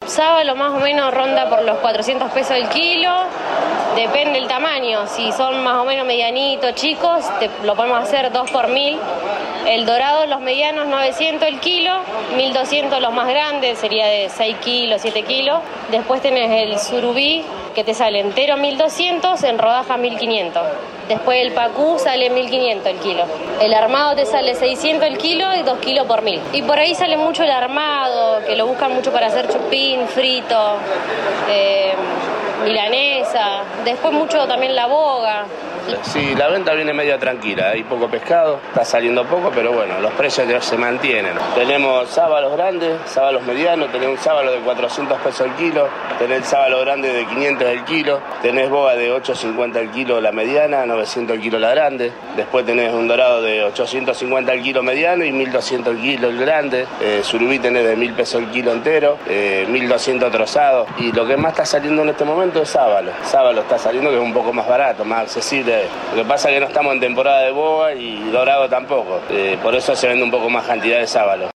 Sábalo más o menos ronda por los 400 pesos el kilo, depende del tamaño, si son más o menos medianitos, chicos, lo podemos hacer 2 por 1000. El dorado, los medianos, 900 el kilo, 1200 los más grandes, sería de 6 kilos, 7 kilos. Después tenés el surubí, que te sale entero 1200, en rodaja 1500. Después el pacú sale 1500 el kilo. El armado te sale 600 el kilo y 2 kilos por 1000. Y por ahí sale mucho el armado, que lo buscan mucho para hacer chupín, frito, milanesa. Después mucho también la boga. Sí, la venta viene media tranquila, hay poco pescado, está saliendo poco, pero bueno, los precios ya se mantienen. Tenemos sábalos grandes, sábalos medianos, tenés un sábalo de 400 pesos el kilo, tenés el sábalo grande de 500 el kilo, tenés boga de 850 el kilo la mediana, 900 el kilo la grande, después tenés un dorado de 850 el kilo mediano y 1200 el kilo el grande, surubí tenés de 1000 pesos el kilo entero, 1200 trozado, y lo que más está saliendo en este momento es sábalo. Sábalo está saliendo, que es un poco más barato, más accesible. Lo que pasa es que no estamos en temporada de boga y dorado tampoco, por eso se vende un poco más cantidad de sábalo.